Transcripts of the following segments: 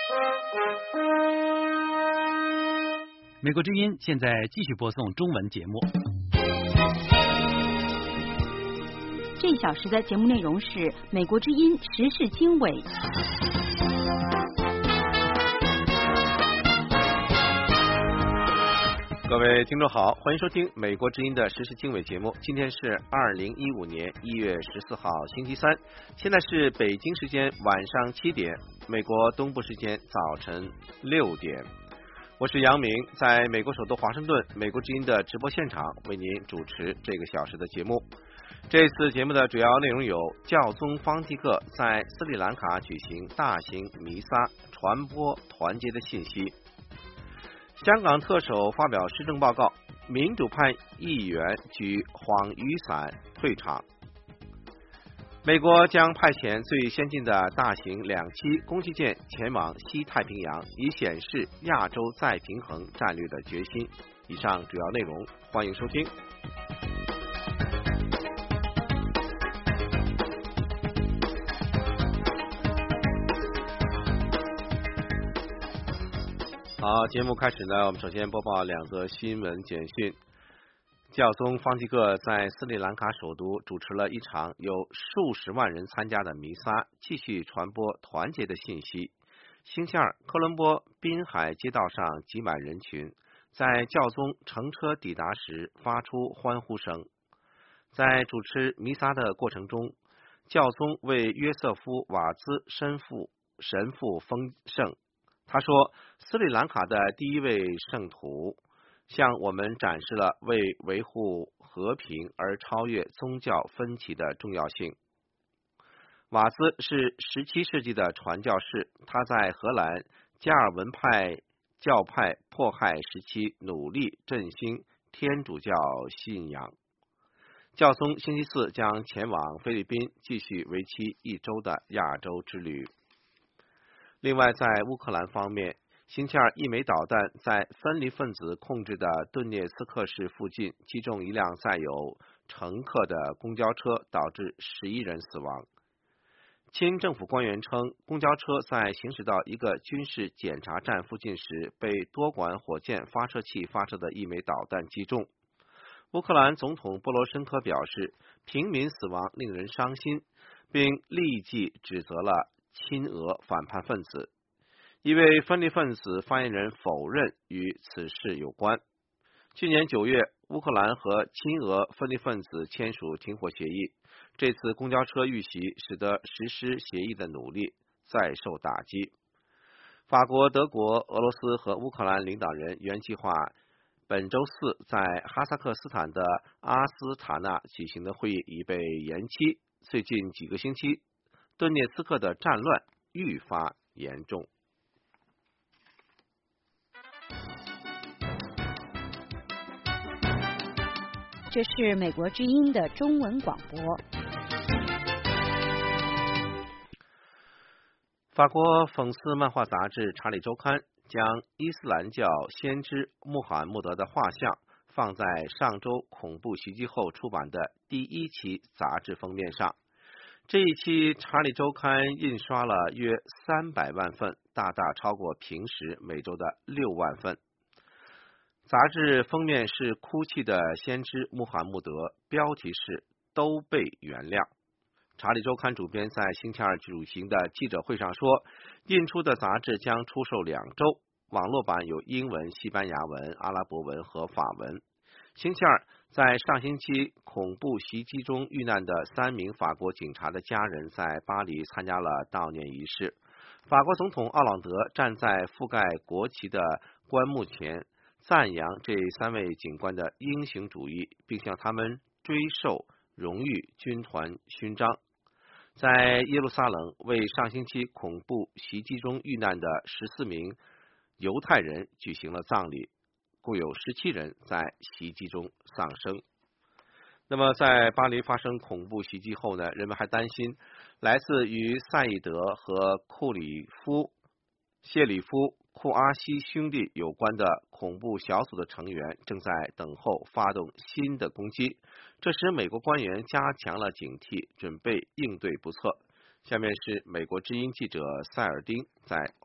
美国之音现在继续播送中文节目。 这一小时的节目内容是美国之音时事经纬。 各位听众好，欢迎收听美国之音的时事经纬节目。今天是2015年1月14号星期三，现在是北京时间晚上7点，美国东部时间早晨6点。我是杨明，在美国首都华盛顿，美国之音的直播现场为您主持这个小时的节目。这次节目的主要内容有：教宗方济各在斯里兰卡举行大型弥撒，传播团结的信息；香港特首发表施政报告，民主派议员举晃雨伞退场；美国将派遣最先进的大型两栖攻击舰前往西太平洋，以显示亚洲再平衡战略的决心。以上主要内容，欢迎收听。好，节目开始呢，我们首先播报两则新闻简讯。教宗方济各在斯里兰卡首都主持了一场有数十万人参加的弥撒，继续传播团结的信息。星期二，科伦坡滨海街道上挤满人群，在教宗乘车抵达时发出欢呼声。在主持弥撒的过程中，教宗为约瑟夫瓦兹神父封圣。他说，斯里兰卡的第一位圣徒向我们展示了为维护和平而超越宗教分歧的重要性。瓦兹是17世纪的传教士，他在荷兰加尔文派教派迫害时期努力振兴天主教信仰。教宗星期四将前往菲律宾，继续为期1周的亚洲之旅。另外，在乌克兰方面，星期二一枚导弹在分离分子控制的顿涅茨克市附近击中一辆载有乘客的公交车，导致11人死亡。亲政府官员称，公交车在行驶到一个军事检查站附近时，被多管火箭发射器发射的一枚导弹击中。乌克兰总统波罗申科表示，平民死亡令人伤心，并立即指责了亲俄反叛分子。一位分离分子发言人否认与此事有关。去年9月，乌克兰和亲俄分离分子签署停火协议，这次公交车遇袭使得实施协议的努力再受打击。法国、德国、俄罗斯和乌克兰领导人原计划本周四在哈萨克斯坦的阿斯塔纳举行的会议已被延期。最近几个星期，顿涅茨克的战乱愈发严重。 这是美国之音的中文广播。 法国讽刺漫画杂志《查理周刊》将伊斯兰教先知穆罕默德的画像放在上周恐怖袭击后出版的第1期杂志封面上。这一期《查理周刊》印刷了约300万份，大大超过平时每周的6万份。杂志封面是哭泣的先知穆罕默德，标题是都被原谅。查理周刊主编在星期二举行的记者会上说，印出的杂志将出售2周，网络版有英文、西班牙文、阿拉伯文和法文。星期二，在上星期恐怖袭击中遇难的3名法国警察的家人在巴黎参加了悼念仪式。法国总统奥朗德站在覆盖国旗的棺木前，赞扬这3位警官的英雄主义，并向他们追授荣誉军团勋章。在耶路撒冷，为上星期恐怖袭击中遇难的14名犹太人举行了葬礼，共有17人在袭击中丧生。那么在巴黎发生恐怖袭击后呢，人们还担心来自于赛义德和谢里夫库阿西兄弟有关的恐怖小组的成员正在等候发动新的攻击，这使美国官员加强了警惕，准备应对不测。下面是美国之音记者塞尔丁在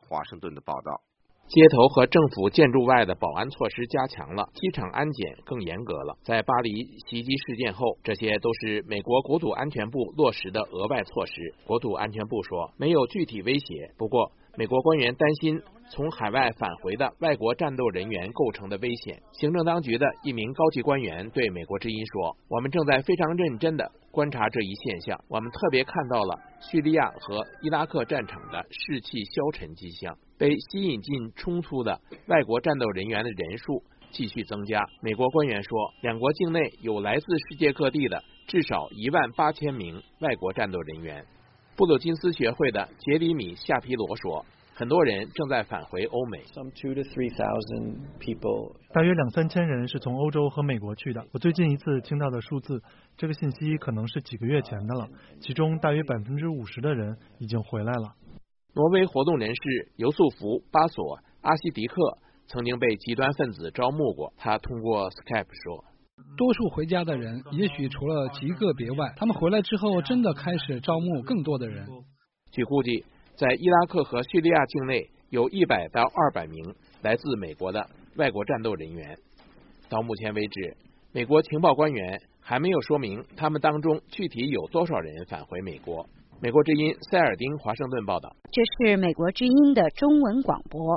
华盛顿的报道。 街头和政府建筑外的保安措施加强了，机场安检更严格了。在巴黎袭击事件后，这些都是美国国土安全部落实的额外措施。国土安全部说，没有具体威胁，不过美国官员担心从海外返回的外国战斗人员构成的危险。行政当局的一名高级官员对美国之音说，我们正在非常认真地观察这一现象，我们特别看到了叙利亚和伊拉克战场的士气消沉迹象。被吸引进冲突的外国战斗人员的人数继续增加。美国官员说，两国境内有来自世界各地的至少18000名外国战斗人员。布鲁金斯学会的杰里米·夏皮罗说，很多人正在返回欧美。 大约2-3千人是从欧洲和美国去的。我最近一次听到的数字，这个信息可能是几个月前的了，其中大约50%的人已经回来了。 挪威活动人士尤素福·巴索·阿西迪克曾经被极端分子招募过，他通过 Skype 说， 多数回家的人也许除了极个别外，他们回来之后真的开始招募更多的人。 据估计，在伊拉克和叙利亚境内有100到200名来自美国的外国战斗人员。到目前为止，美国情报官员还没有说明他们当中具体有多少人返回美国。美国之音塞尔丁华盛顿报道。 这是美国之音的中文广播。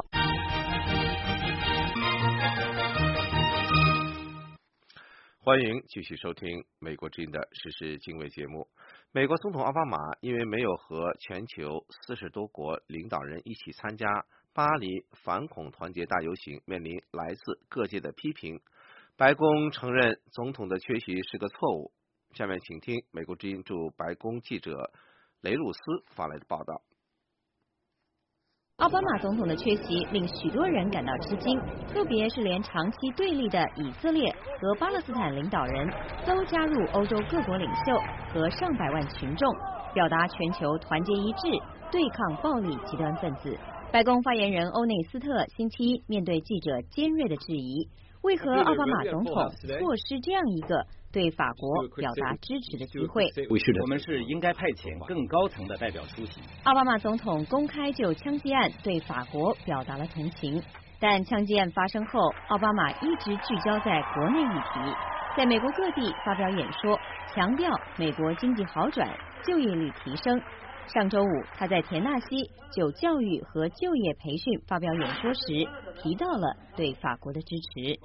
欢迎继续收听美国之音的时事经纬节目。美国总统奥巴马因为没有和全球40多国领导人一起参加巴黎反恐团结大游行，面临来自各界的批评。白宫承认总统的缺席是个错误。下面请听美国之音驻白宫记者雷路斯发来的报道。 奥巴马总统的缺席令许多人感到吃惊，特别是连长期对立的以色列和巴勒斯坦领导人都加入欧洲各国领袖和上百万群众，表达全球团结一致，对抗暴力极端分子。白宫发言人欧内斯特星期一面对记者尖锐的质疑，为何奥巴马总统错失这样一个对法国表达支持的机会？ 我们是应该派遣更高层的代表出席。 奥巴马总统公开就枪击案对法国表达了同情，但枪击案发生后，奥巴马一直聚焦在国内议题，在美国各地发表演说，强调美国经济好转、就业率提升。上周五，他在田纳西就教育和就业培训发表演说时，提到了对法国的支持。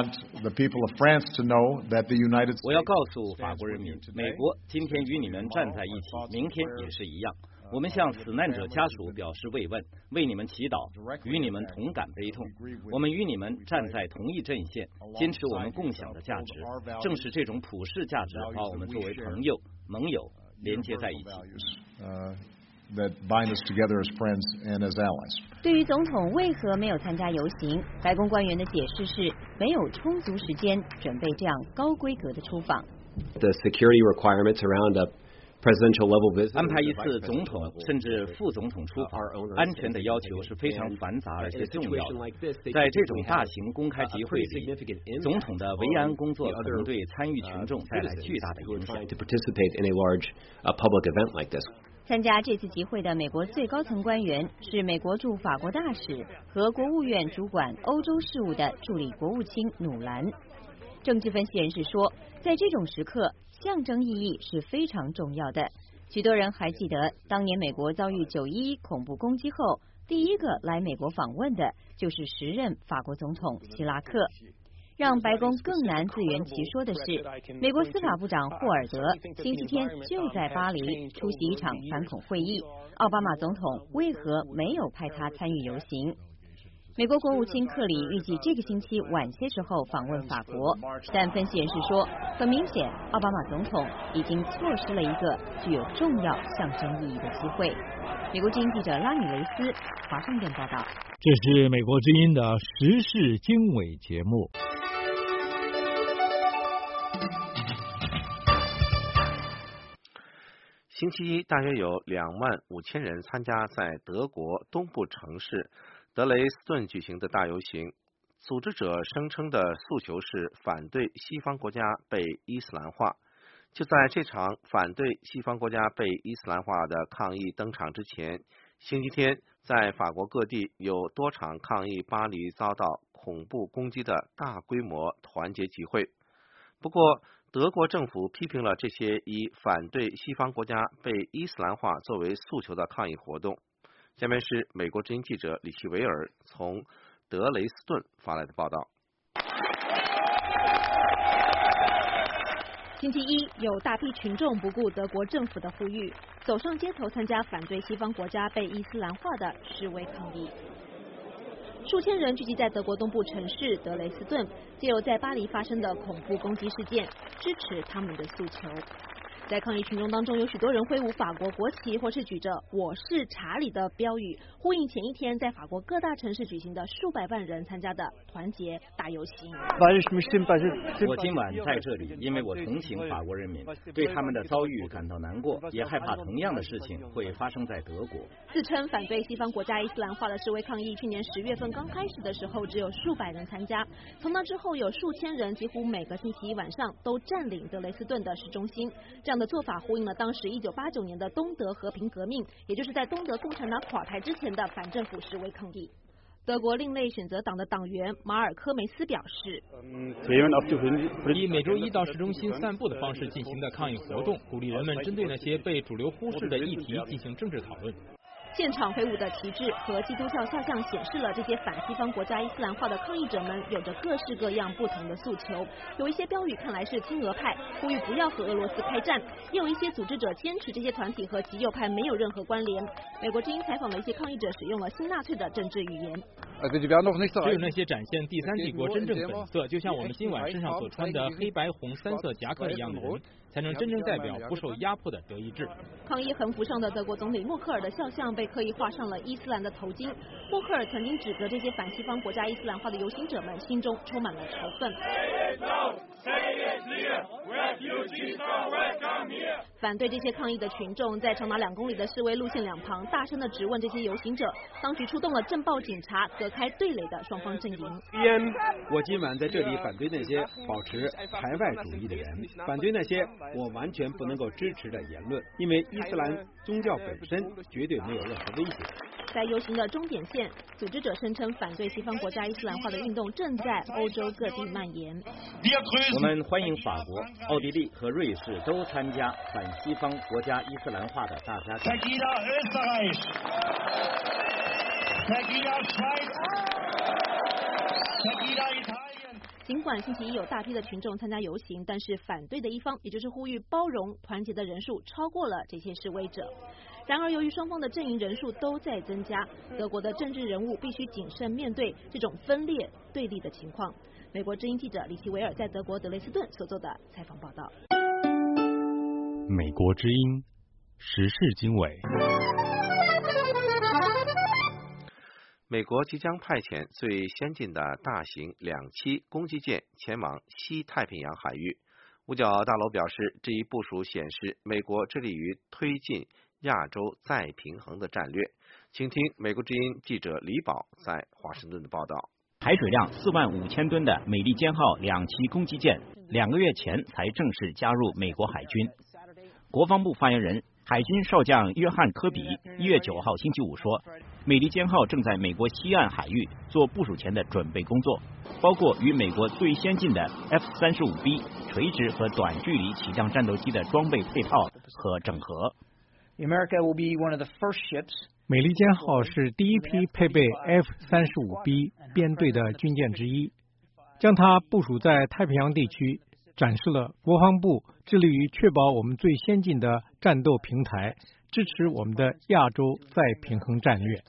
我要告诉法国人民，美国今天与你们站在一起，明天也是一样。我们向死难者家属表示慰问，为你们祈祷，与你们同感悲痛。我们与你们站在同一阵线，坚持我们共享的价值。正是这种普世价值把我们作为朋友、盟友连接在一起。 对于总统为何没有参加游行，白宫官员的解释是没有充足时间准备这样高规格的出访。 安排一次总统甚至副总统出访，安全的要求是非常繁杂而且重要的。在这种大型公开集会里，总统的维安工作可能对参与群众带来巨大的影响。 参加这次集会的美国最高层官员是美国驻法国大使和国务院主管欧洲事务的助理国务卿努兰。政治分析人士说，在这种时刻，象征意义是非常重要的。许多人还记得，当年美国遭遇911恐怖攻击后，第一个来美国访问的就是时任法国总统希拉克。让白宫更难自圆其说的是，美国司法部长霍尔德星期天就在巴黎出席一场反恐会议，奥巴马总统为何没有派他参与游行？美国国务卿克里预计这个星期晚些时候访问法国，但分析人士说，很明显，奥巴马总统已经错失了一个具有重要象征意义的机会。美国之音记者拉米雷斯华盛顿报道。 这是美国之音的时事经纬节目。 星期一，大约有25000人参加在德国东部城市德雷斯顿举行的大游行。组织者声称的诉求是反对西方国家被伊斯兰化。就在这场反对西方国家被伊斯兰化的抗议登场之前， 星期天，在法国各地有多场抗议巴黎遭到恐怖攻击的大规模团结集会。不过，德国政府批评了这些以反对西方国家被伊斯兰化作为诉求的抗议活动。下面是美国之音记者李希维尔从德雷斯顿发来的报道。 星期一，有大批群众不顾德国政府的呼吁，走上街头参加反对西方国家被伊斯兰化的示威抗议。数千人聚集在德国东部城市德雷斯顿，借由在巴黎发生的恐怖攻击事件，支持他们的诉求。在抗议群众当中，有许多人挥舞法国国旗，或是举着“我是查理”的标语，呼应前一天在法国各大城市举行的数百万人参加的团结大游行。 我今晚在这里，因为我同情法国人民，对他们的遭遇感到难过，也害怕同样的事情会发生在德国。 自称反对西方国家伊斯兰化的示威抗议，去年10月份刚开始的时候，只有数百人参加，从那之后有数千人，几乎每个星期一晚上都占领德雷斯顿的市中心。这样的做法呼应了当时1989年的东德和平革命，也就是在东德共产党垮台之前的反政府示威抗议。德国另类选择党的党员马尔科梅斯表示， 以每周一到市中心散步的方式进行的抗议活动，鼓励人们针对那些被主流忽视的议题进行政治讨论。 现场挥舞的旗帜和基督教肖像显示了这些反西方国家伊斯兰化的抗议者们有着各式各样不同的诉求。有一些标语看来是亲俄派，呼吁不要和俄罗斯开战；也有一些组织者坚持这些团体和极右派没有任何关联。美国之音采访了一些抗议者，使用了新纳粹的政治语言。 只有那些展现第三帝国真正本色，就像我们今晚身上所穿的黑白红3色夹克一样的人，才能真正代表不受压迫的德意志。 抗议横幅上的德国总理默克尔的肖像被刻意画上了伊斯兰的头巾。默克尔曾经指责这些反西方国家伊斯兰化的游行者们心中充满了仇恨。反对这些抗议的群众在长达2公里的示威路线两旁大声地质问这些游行者，当局出动了镇暴警察，隔开对垒的双方阵营。 我今晚在这里反对那些保持排外主义的人，反对那些我完全不能够支持的言论，因为伊斯兰宗教本身绝对没有任何威胁。 在游行的终点线，组织者声称反对西方国家伊斯兰化的运动正在欧洲各地蔓延。 我们欢迎法国、奥地利和瑞士都参加反西方国家伊斯兰化的大家庭。 尽管星期一有大批的群众参加游行，但是反对的一方，也就是呼吁包容、团结的人数超过了这些示威者。然而，由于双方的阵营人数都在增加，德国的政治人物必须谨慎面对这种分裂对立的情况。美国之音记者李希维尔在德国德雷斯顿所做的采访报道。 美国之音时事经纬。 美国即将派遣最先进的大型2栖攻击舰前往西太平洋海域。五角大楼表示，这一部署显示美国致力于推进亚洲再平衡的战略。请听美国之音记者李宝在华盛顿的报道。 排水量45000吨的美利坚号2栖攻击舰2个月前才正式加入美国海军。国防部发言人海军少将约翰科比1月9号星期五说，美利坚号正在美国西岸海域做部署前的准备工作，包括与美国最先进的 F-35B 垂直和短距离起降战斗机的装备配套和整合。 美利坚号是第一批配备 F-35B 编队的军舰之一，将它部署在太平洋地区，展示了国防部致力于确保我们最先进的战斗平台，支持我们的亚洲再平衡战略。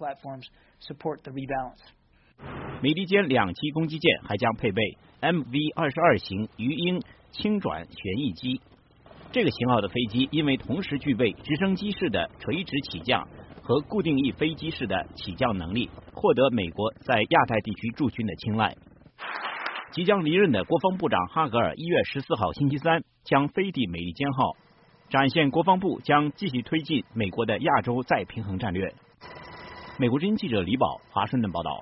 美利坚2栖攻击舰还将配备 MV-22型鱼鹰轻转旋翼机。这个型号的飞机因为同时具备直升机式的垂直起降和固定翼飞机式的起降能力，获得美国在亚太地区驻军的青睐。即将离任的国防部长哈格尔1月14号星期三将飞抵美利坚号，展现国防部将继续推进美国的亚洲再平衡战略。美国之音记者李宝华盛顿报道。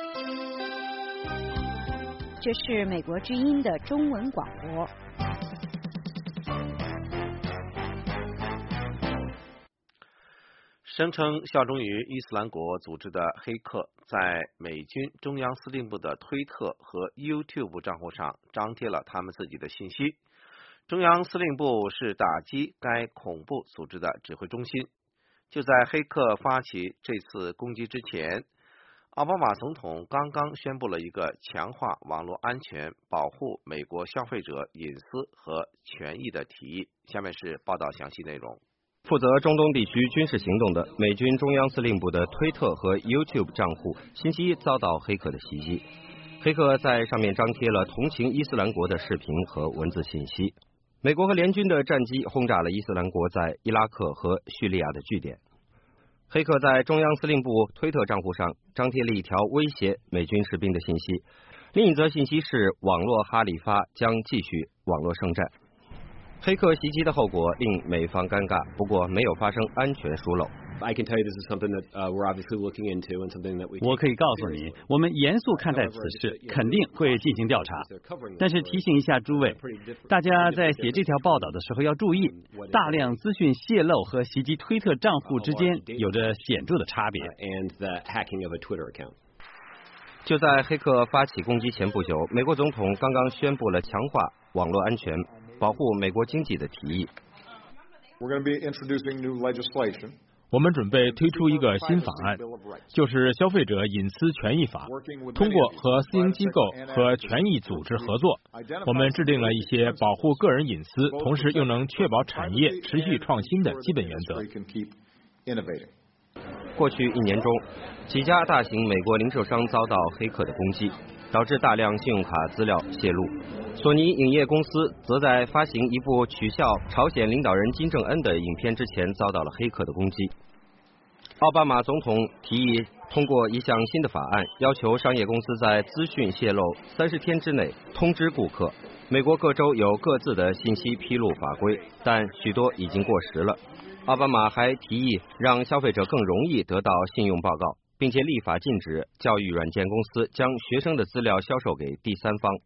这是美国之音的中文广播。 声称效忠于伊斯兰国组织的黑客在美军中央司令部的推特和 YouTube 账户上张贴了他们自己的信息。中央司令部是打击该恐怖组织的指挥中心。就在黑客发起这次攻击之前，奥巴马总统刚刚宣布了一个强化网络安全、保护美国消费者隐私和权益的提议。下面是报道详细内容。 负责中东地区军事行动的美军中央司令部的推特和 YouTube 账户星期一遭到黑客的袭击。黑客在上面张贴了同情伊斯兰国的视频和文字信息。美国和联军的战机轰炸了伊斯兰国在伊拉克和叙利亚的据点。黑客在中央司令部推特账户上张贴了一条威胁美军士兵的信息，另一则信息是网络哈里发将继续网络圣战。黑客袭击的后果令美方尴尬，不过没有发生安全疏漏。 我可以告诉你，我们严肃看待此事，肯定会进行调查。但是提醒一下诸位，大家在写这条报道的时候要注意，大量资讯泄露和袭击推特账户之间有着显著的差别。 就在黑客发起攻击前不久，美国总统刚刚宣布了强化网络安全、保护美国经济的提议。 我们准备推出一个新法案，就是消费者隐私权益法。通过和私营机构和权益组织合作，我们制定了一些保护个人隐私，同时又能确保产业持续创新的基本原则。 过去1年中，几家大型美国零售商遭到黑客的攻击，导致大量信用卡资料泄露。索尼影业公司则在发行一部取笑朝鲜领导人金正恩的影片之前遭到了黑客的攻击。奥巴马总统提议通过一项新的法案，要求商业公司在资讯泄露30天之内通知顾客。美国各州有各自的信息披露法规，但许多已经过时了。奥巴马还提议让消费者更容易得到信用报告，并且立法禁止教育软件公司将学生的资料销售给第三方。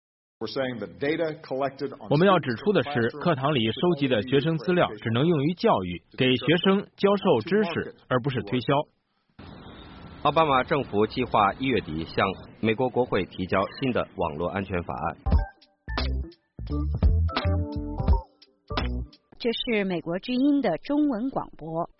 我们要指出的是，课堂里收集的学生资料只能用于教育，给学生教授知识，而不是推销。 奥巴马政府计划1月底向美国国会提交新的网络安全法案。 这是美国之音的中文广播。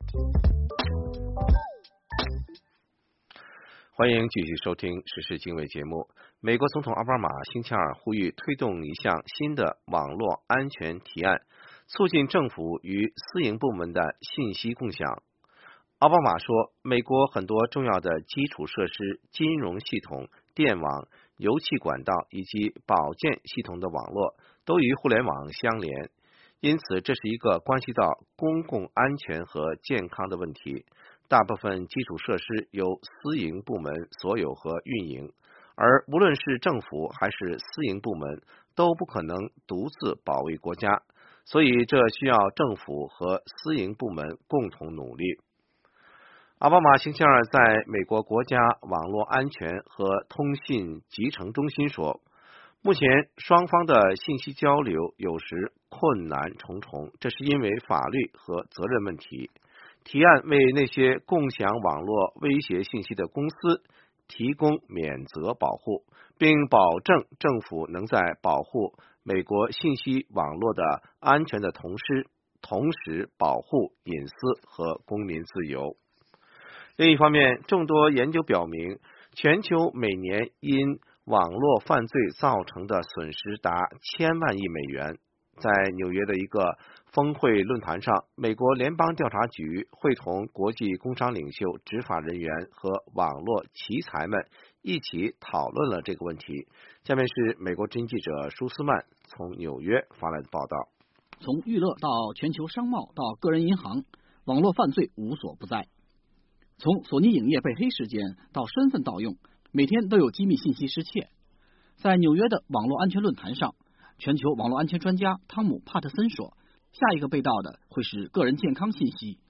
欢迎继续收听时事经纬节目。美国总统奥巴马星期二呼吁推动一项新的网络安全提案，促进政府与私营部门的信息共享。奥巴马说，美国很多重要的基础设施、金融系统、电网、油气管道以及保健系统的网络都与互联网相连，因此这是一个关系到公共安全和健康的问题。大部分基础设施由私营部门所有和运营，而无论是政府还是私营部门都不可能独自保卫国家，所以这需要政府和私营部门共同努力。奥巴马星期二在美国国家网络安全和通信集成中心说，目前双方的信息交流有时困难重重，这是因为法律和责任问题。提案为那些共享网络威胁信息的公司提供免责保护，并保证政府能在保护美国信息网络的安全的同时保护隐私和公民自由。另一方面，众多研究表明，全球每年因网络犯罪造成的损失达1000万亿美元。在纽约的一个峰会论坛上，美国联邦调查局会同国际工商领袖、执法人员和网络奇才们一起讨论了这个问题。下面是美国之音记者舒斯曼从纽约发来的报道。 从娱乐到全球商贸到个人银行，网络犯罪无所不在。从索尼影业被黑事件到身份盗用，每天都有机密信息失窃。在纽约的网络安全论坛上，全球网络安全专家汤姆·帕特森说，下一个被盗的会是个人健康信息。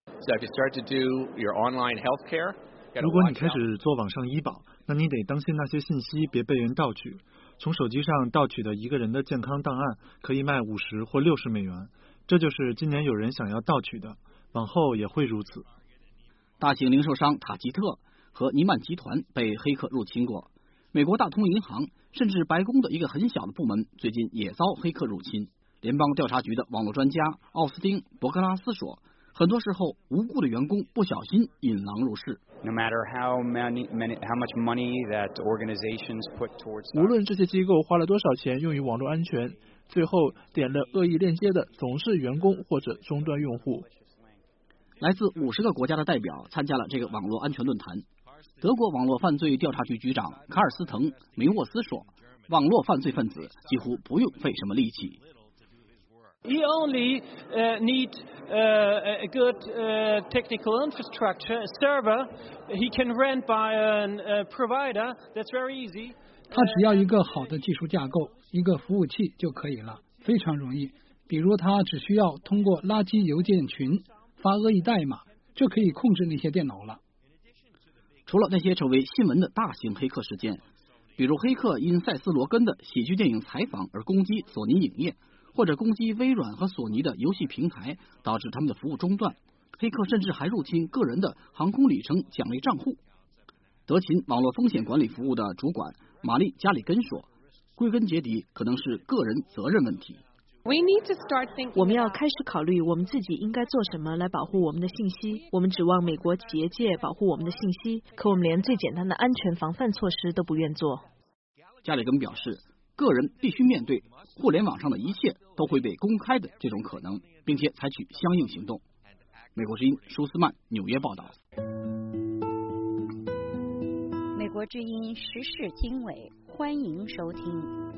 如果你开始做网上医保，那你得当心那些信息别被人盗取。从手机上盗取的一个人的健康档案可以卖50或60美元，这就是今年有人想要盗取的，往后也会如此。 大型零售商塔吉特和尼曼集团被黑客入侵过，美国大通银行甚至白宫的一个很小的部门最近也遭黑客入侵。联邦调查局的网络专家奥斯汀·伯克拉斯说，很多时候无辜的员工不小心引狼入室。 无论这些机构花了多少钱用于网络安全，最后点了恶意链接的总是员工或者终端用户。 来自50个国家的代表参加了这个网络安全论坛。德国网络犯罪调查局局长卡尔斯滕·梅沃斯说，网络犯罪分子几乎不用费什么力气。 You only need a good technical infrastructure, a server he can rent by a provider. That's very easy. 他只要一个好的技术架构，一个服务器就可以了，非常容易。比如他只需要通过垃圾邮件群发恶意代码，就可以控制那些电脑了。 除了那些成为新闻的大型黑客事件，比如黑客因塞斯·罗根的喜剧电影采访而攻击索尼影业，或者攻击微软和索尼的游戏平台，导致他们的服务中断。黑客甚至还入侵个人的航空里程奖励账户。德勤网络风险管理服务的主管玛丽·加里根说，归根结底可能是个人责任问题。 我们要开始考虑我们自己应该做什么来保护我们的信息。我们指望美国企业界保护我们的信息，可我们连最简单的安全防范措施都不愿做。 加里根表示，个人必须面对互联网上的一切都会被公开的这种可能，并且采取相应行动。美国之音舒斯曼纽约报道。 美国之音时事经纬，欢迎收听。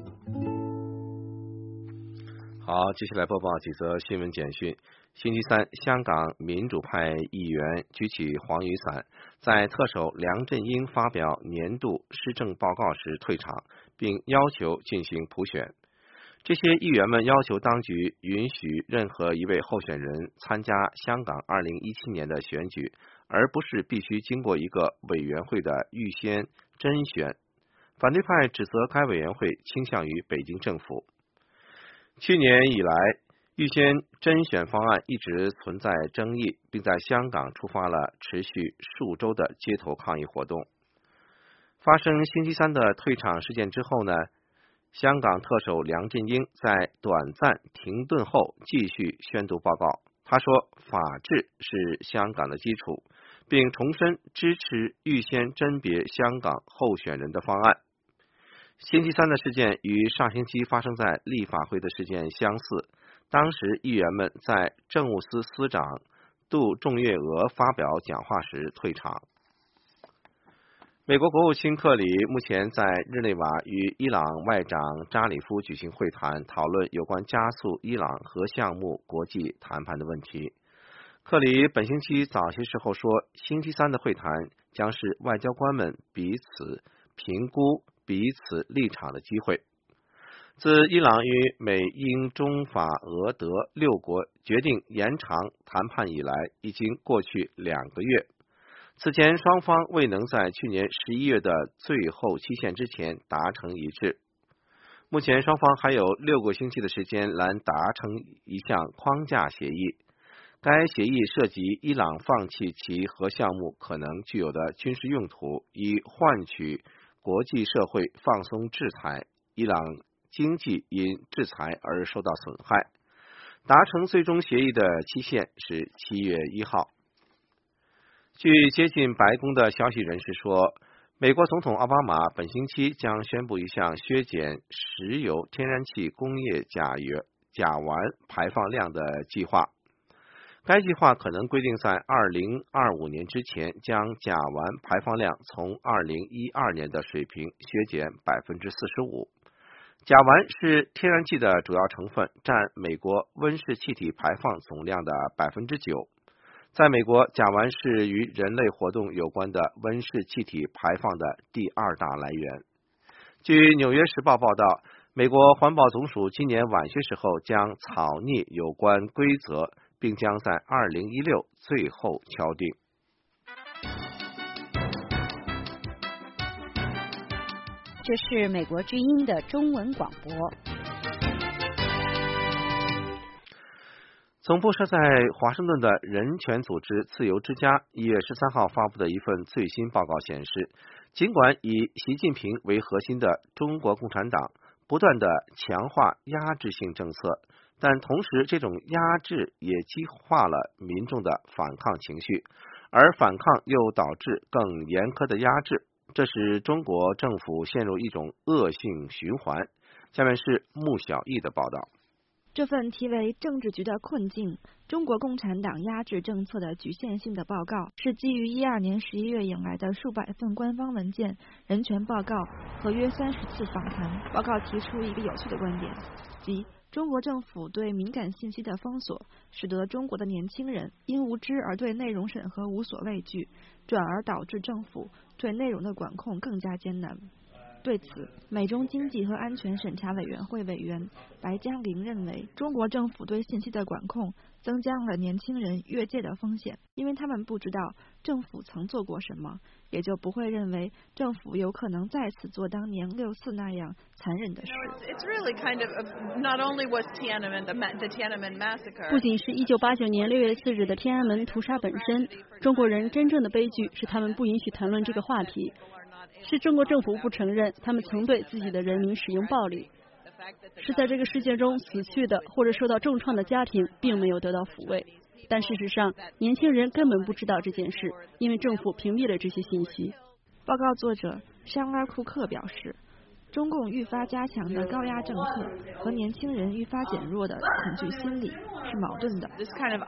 好，接下来播报几则新闻简讯。星期三，香港民主派议员举起黄雨伞，在特首梁振英发表年度施政报告时退场，并要求进行普选。这些议员们要求当局允许任何一位候选人参加香港2017年的选举，而不是必须经过一个委员会的预先甄选。反对派指责该委员会倾向于北京政府。去年以来，预先甄选方案一直存在争议，并在香港触发了持续数周的街头抗议活动。发生星期三的退场事件之后呢，香港特首梁振英在短暂停顿后继续宣读报告。他说，法治是香港的基础，并重申支持预先甄别香港候选人的方案。星期三的事件与上星期发生在立法会的事件相似，当时议员们在政务司司长杜仲月娥发表讲话时退场。美国国务卿克里目前在日内瓦与伊朗外长扎里夫举行会谈，讨论有关加速伊朗核项目国际谈判的问题。克里本星期早些时候说，星期三的会谈将是外交官们彼此评估彼此立场的机会。自伊朗与美英中法俄德6国决定延长谈判以来，已经过去2个月。此前双方未能在去年11月的最后期限之前达成一致。目前双方还有6个星期的时间来达成一项框架协议。该协议涉及伊朗放弃其核项目可能具有的军事用途，以换取国际社会放松制裁，伊朗经济因制裁而受到损害。达成最终协议的期限是7月1号。据接近白宫的消息人士说，美国总统奥巴马本星期将宣布一项削减石油天然气工业甲烷排放量的计划。该计划可能规定在2025年之前将甲烷排放量从2012年的水平削减 45%。甲烷是天然气的主要成分，占美国温室气体排放总量的 9%。在美国，甲烷是与人类活动有关的温室气体排放的第2大来源。据《纽约时报》报道，美国环保总署今年晚些时候将草拟有关规则，并将在2016最后敲定。 这是美国之音的中文广播。 总部设在华盛顿的人权组织自由之家1月13号发布的一份最新报告显示，尽管以习近平为核心的中国共产党不断的强化压制性政策，但同时这种压制也激化了民众的反抗情绪，而反抗又导致更严苛的压制，这使中国政府陷入一种恶性循环。下面是穆小艺的报道。 这份题为《政治局的困境：中国共产党压制政策的局限性》的报告，是基于12年11月引来的数百份官方文件、人权报告和约30次访谈。报告提出一个有趣的观点，即中国政府对敏感信息的封锁，使得中国的年轻人因无知而对内容审核无所畏惧，转而导致政府对内容的管控更加艰难。对此，美中经济和安全审查委员会委员白嘉玲认为，中国政府对信息的管控增加了年轻人越界的风险，因为他们不知道政府曾做过什么，也就不会认为政府有可能再次做当年6·4那样残忍的事。 不仅是1989年6月4日的天安门屠杀本身，中国人真正的悲剧是他们不允许谈论这个话题。是中国政府不承认他们曾对自己的人民使用暴力，是在这个事件中死去的或者受到重创的家庭并没有得到抚慰，但事实上年轻人根本不知道这件事，因为政府屏蔽了这些信息。 报告作者尚拉库克表示，中共愈发加强的高压政策和年轻人愈发减弱的恐惧心理是矛盾的。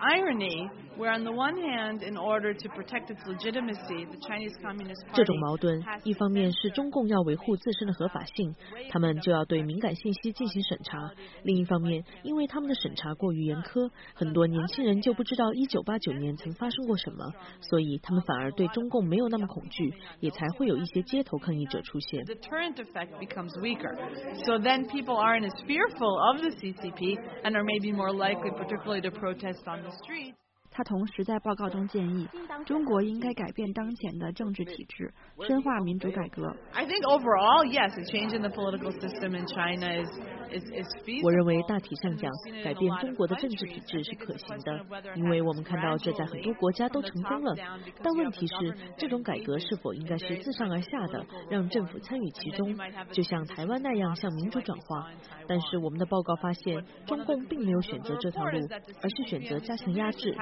这种矛盾，一方面是中共要维护自身的合法性，他们就要对敏感信息进行审查；另一方面，因为他们的审查过于严苛，很多年轻人就不知道1989年曾发生过什么，所以他们反而对中共没有那么恐惧，也才会有一些街头抗议者出现。 becomes weaker. So then people aren't as fearful of the CCP and are maybe more likely, particularly to protest on the streets. 他同时在报告中建议，中国应该改变当前的政治体制，深化民主改革。 I think overall, yes, a change in the political system in China is feasible. 我认为大体上讲，改变中国的政治体制是可行的，因为我们看到这在很多国家都成功了。但问题是，这种改革是否应该是自上而下的，让政府参与其中，就像台湾那样向民主转化？但是我们的报告发现，中共并没有选择这条路，而是选择加强压制。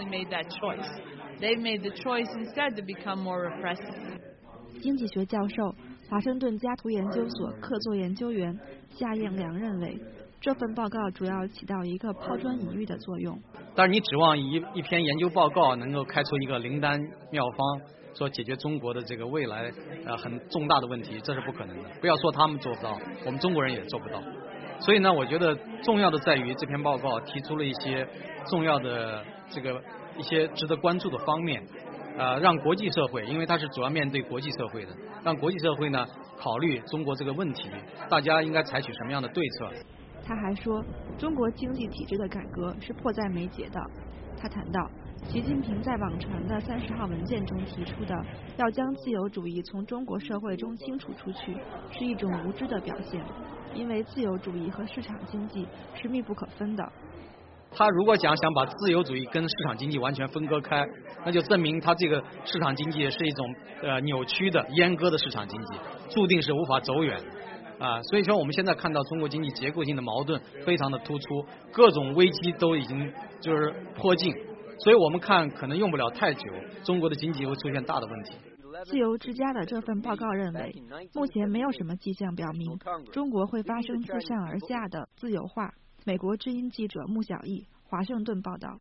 经济学教授、华盛顿家图研究所客座研究员夏彦良认为，这份报告主要起到一个抛砖引玉的作用。 但是你指望一篇研究报告能够开出一个灵丹妙方，说解决中国的这个未来很重大的问题，这是不可能的。不要说他们做不到，我们中国人也做不到。所以呢，我觉得重要的在于这篇报告提出了一些重要的一些值得关注的方面，让国际社会，因为它是主要面对国际社会的，让国际社会呢考虑中国这个问题，大家应该采取什么样的对策。 他还说，中国经济体制的改革是迫在眉睫的。他谈到，习近平在网传的30号文件中提出的要将自由主义从中国社会中清除出去，是一种无知的表现，因为自由主义和市场经济是密不可分的。 他如果想把自由主义跟市场经济完全分割开，那就证明他这个市场经济是一种扭曲的、阉割的市场经济，注定是无法走远。所以说我们现在看到中国经济结构性的矛盾非常的突出，各种危机都已经就是迫近，所以我们看可能用不了太久，中国的经济会出现大的问题。 自由之家的这份报告认为，目前没有什么迹象表明中国会发生自上而下的自由化。美国之音记者穆小艺，华盛顿报道。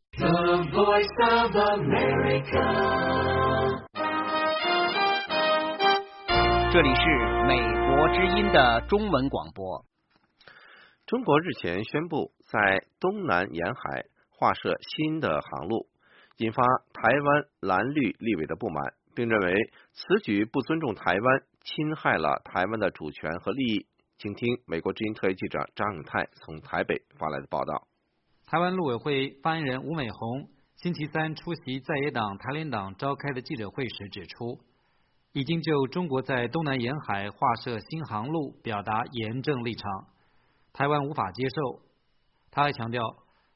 这里是美国之音的中文广播。 中国日前宣布在东南沿海划设新的航路，引发台湾蓝绿立委的不满，并认为此举不尊重台湾，侵害了台湾的主权和利益。请听美国之音特约记者张永泰从台北发来的报道。 台湾陆委会发言人吴美红星期三出席在野党台联党召开的记者会时指出，已经就中国在东南沿海划设新航路表达严正立场，台湾无法接受。他还强调，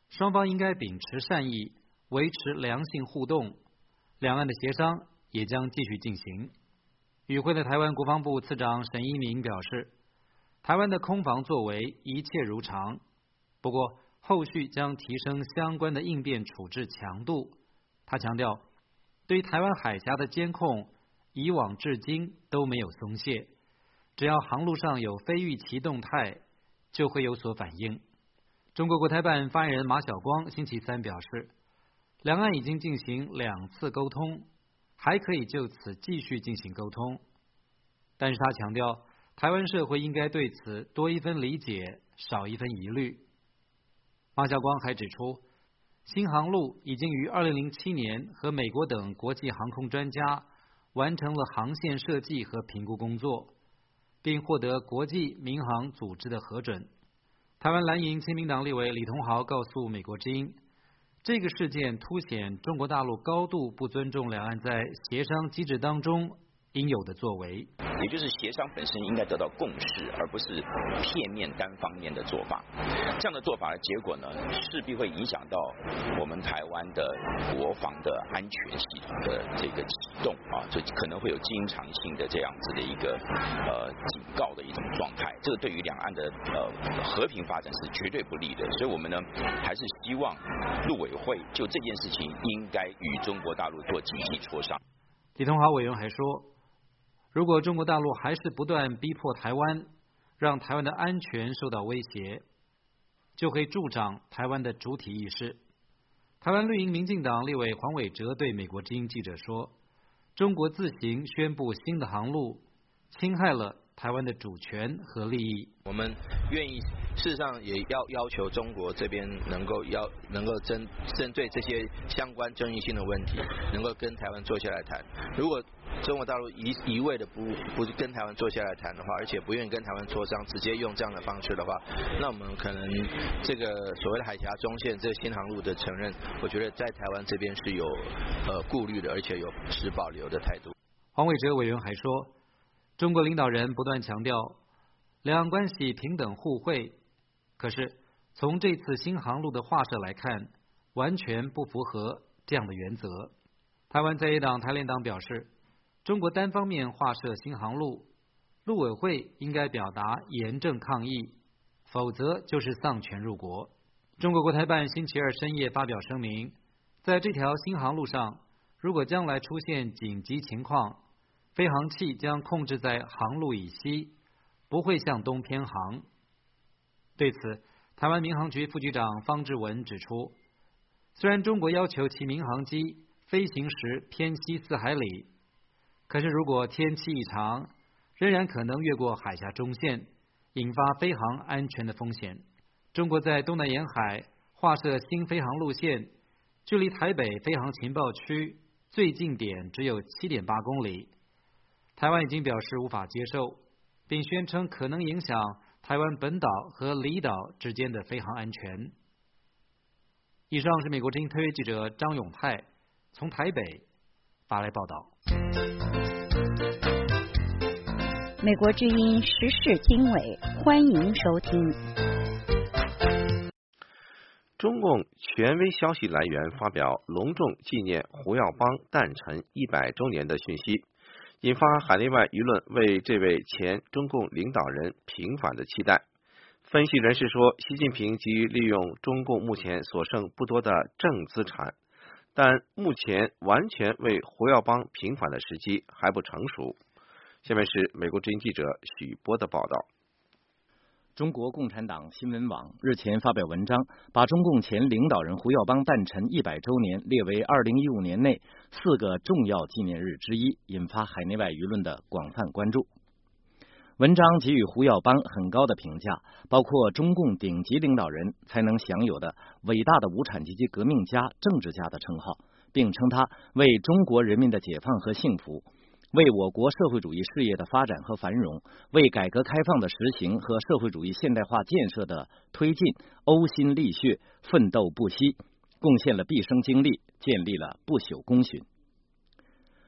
双方应该秉持善意，维持良性互动，两岸的协商也将继续进行。与会的台湾国防部次长沈一鸣表示，台湾的空防作为一切如常，不过后续将提升相关的应变处置强度。他强调，对台湾海峡的监控以往至今都没有松懈，只要航路上有非预期动态，就会有所反应。中国国台办发言人马晓光星期三表示，两岸已经进行2次沟通，还可以就此继续进行沟通。但是他强调，台湾社会应该对此多一分理解，少一分疑虑。马晓光还指出，新航路已经于2007年和美国等国际航空专家完成了航线设计和评估工作，并获得国际民航组织的核准。台湾蓝营亲民党立委李同豪告诉美国之音，这个事件凸显中国大陆高度不尊重两岸在协商机制当中应有的作为， 也就是协商本身应该得到共识，而不是片面单方面的做法。这样的做法的结果呢，势必会影响到我们台湾的国防的安全系统的这个启动啊，就可能会有经常性的这样子的一个警告的一种状态。这个对于两岸的和平发展是绝对不利的。所以我们呢，还是希望陆委会就这件事情应该与中国大陆做积极磋商。 李同豪委员还说，如果中国大陆还是不断逼迫台湾，让台湾的安全受到威胁，就会助长台湾的主体意识。台湾绿营民进党立委黄伟哲对美国之音记者说，中国自行宣布新的航路，侵害了台湾的主权和利益。 我们愿意，事实上也要求中国这边能够针对这些相关争议性的问题，能够跟台湾坐下来谈。如果中国大陆一味的不跟台湾坐下来谈的话，而且不愿意跟台湾磋商，直接用这样的方式的话，那我们可能这个所谓的海峡中线这个新航路的承认，我觉得在台湾这边是有顾虑的，而且有持保留的态度。 黄伟哲委员还说，中国领导人不断强调两岸关系平等互惠，可是从这次新航路的画设来看，完全不符合这样的原则。台湾在野党台联党表示，中国单方面画设新航路，陆委会应该表达严正抗议，否则就是丧权入国。中国国台办星期二深夜发表声明，在这条新航路上，如果将来出现紧急情况，飞航器将控制在航路以西，不会向东偏航。对此，台湾民航局副局长方志文指出，虽然中国要求其民航机飞行时偏西4海里，可是如果天气异常，仍然可能越过海峡中线，引发飞航安全的风险。中国在东南沿海划设新飞航路线，距离台北飞航情报区最近点只有7.8公里。台湾已经表示无法接受，并宣称可能影响台湾本岛和离岛之间的飞航安全。以上是美国之音特约记者张永泰从台北发来报道。 美国之音时事经纬，欢迎收听。 中共权威消息来源发表隆重纪念胡耀邦诞辰100周年的讯息，引发海内外舆论为这位前中共领导人平反的期待。分析人士说，习近平急于利用中共目前所剩不多的正资产，但目前完全为胡耀邦平反的时机还不成熟。下面是美国之音记者许波的报道。 中国共产党新闻网日前发表文章，把中共前领导人胡耀邦诞辰100周年列为2015年内4个重要纪念日之一，引发海内外舆论的广泛关注。文章给予胡耀邦很高的评价，包括中共顶级领导人才能享有的伟大的无产阶级革命家、政治家的称号，并称他为中国人民的解放和幸福，为我国社会主义事业的发展和繁荣，为改革开放的实行和社会主义现代化建设的推进呕心沥血，奋斗不息，贡献了毕生精力，建立了不朽功勋。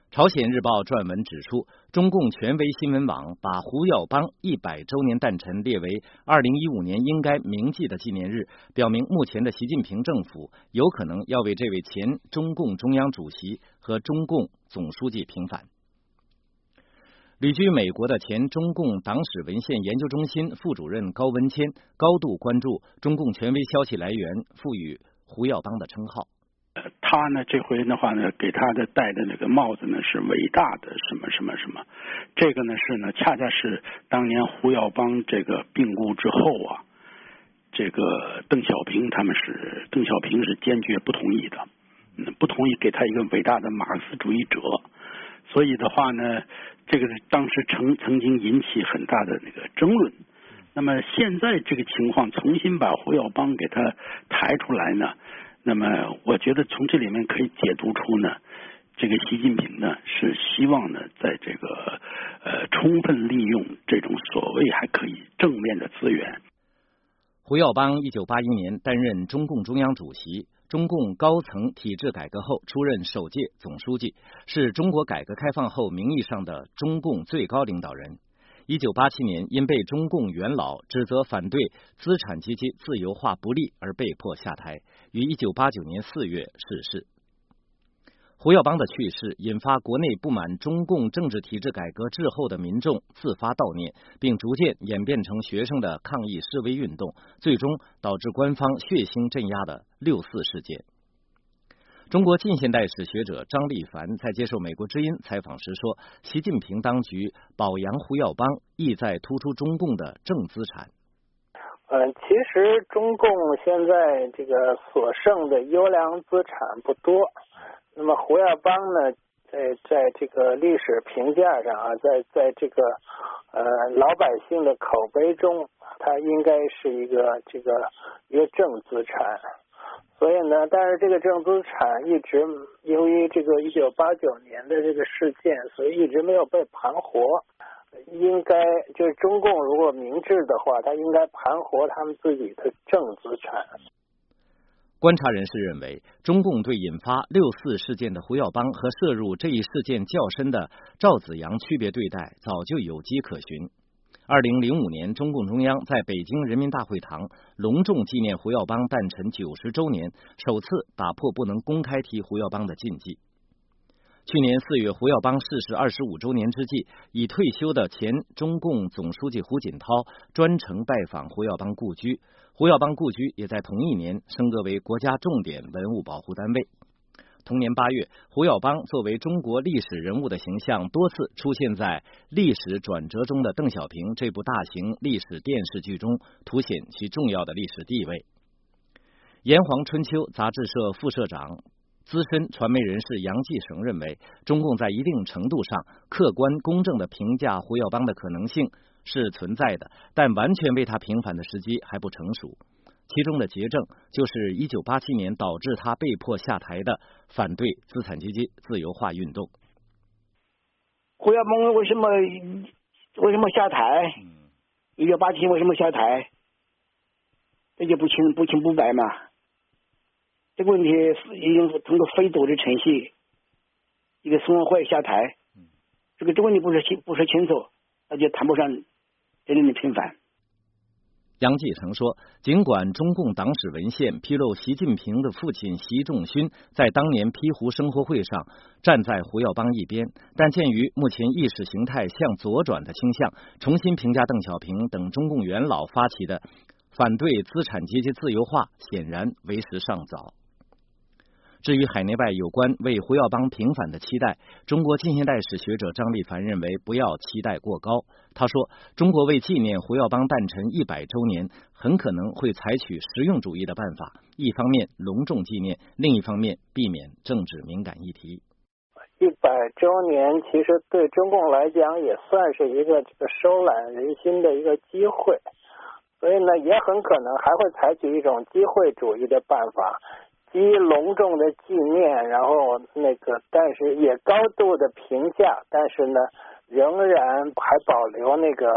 朝鲜日报撰文指出，中共权威新闻网把胡耀邦100周年诞辰列为2015年应该铭记的纪念日，表明目前的习近平政府有可能要为这位前中共中央主席和中共总书记平反。旅居美国的前中共党史文献研究中心副主任高文谦高度关注中共权威消息来源赋予胡耀邦的称号。 他呢，这回的话呢，给他的戴的那个帽子呢是伟大的什么什么什么，这个呢是呢，恰恰是当年胡耀邦这个病故之后啊，这个邓小平是坚决不同意的，不同意给他一个伟大的马克思主义者，所以的话呢，这个当时曾经引起很大的那个争论。那么现在这个情况重新把胡耀邦给他抬出来呢，那么我觉得从这里面可以解读出呢，这个习近平呢是希望呢在这个充分利用这种所谓还可以正面的资源。 胡耀邦1981年担任中共中央主席，中共高层体制改革后出任首届总书记，是中国改革开放后名义上的中共最高领导人。1987年因被中共元老指责反对资产阶级自由化不利而被迫下台，于1989年4月逝世。胡耀邦的去世引发国内不满中共政治体制改革滞后的民众自发悼念，并逐渐演变成学生的抗议示威运动，最终导致官方血腥镇压的6·4事件。中国近现代史学者张立凡在接受美国之音采访时说，习近平当局保扬胡耀邦意在突出中共的正资产。 其实中共现在这个所剩的优良资产不多，那么胡耀邦呢，在这个历史评价上啊，在这个老百姓的口碑中，它应该是一个正资产。所以呢，但是这个正资产一直由于这个1989年的这个事件，所以一直没有被盘活。应该就是中共如果明智的话，他应该盘活他们自己的正资产。 观察人士认为，中共对引发6·4事件的胡耀邦和涉入这一事件较深的赵紫阳区别对待，早就有迹可循。2005年，中共中央在北京人民大会堂隆重纪念胡耀邦诞辰90周年，首次打破不能公开提胡耀邦的禁忌。去年4月，胡耀邦逝世25周年之际，已退休的前中共总书记胡锦涛专程拜访胡耀邦故居，胡耀邦故居也在同一年升格为国家重点文物保护单位。同年8月，胡耀邦作为中国历史人物的形象多次出现在历史转折中的邓小平这部大型历史电视剧中，凸显其重要的历史地位。炎黄春秋杂志社副社长资深传媒人士杨继绳认为，中共在一定程度上客观公正地评价胡耀邦的可能性是存在的，但完全为他平反的时机还不成熟。其中的结症就是1987年导致他被迫下台的反对资产阶级自由化运动。 胡耀邦为什么下台？1987年为什么下台？这就不清不白嘛。这个问题已经通过非组织程序，一个孙文会下台，这个问题不说清楚，那就谈不上真正的平反。 杨继绳说，尽管中共党史文献披露习近平的父亲习仲勋在当年批胡生活会上站在胡耀邦一边，但鉴于目前意识形态向左转的倾向，重新评价邓小平等中共元老发起的反对资产阶级自由化显然为时尚早。至于海内外有关为胡耀邦平反的期待，中国近现代史学者张立凡认为不要期待过高。他说，中国为纪念胡耀邦诞辰100周年，很可能会采取实用主义的办法，一方面隆重纪念，另一方面避免政治敏感议题。 100周年其实对中共来讲也算是一个收揽人心的一个机会，所以呢，也很可能还会采取一种机会主义的办法。基于隆重的纪念，然后但是也高度的评价，但是呢，仍然还保留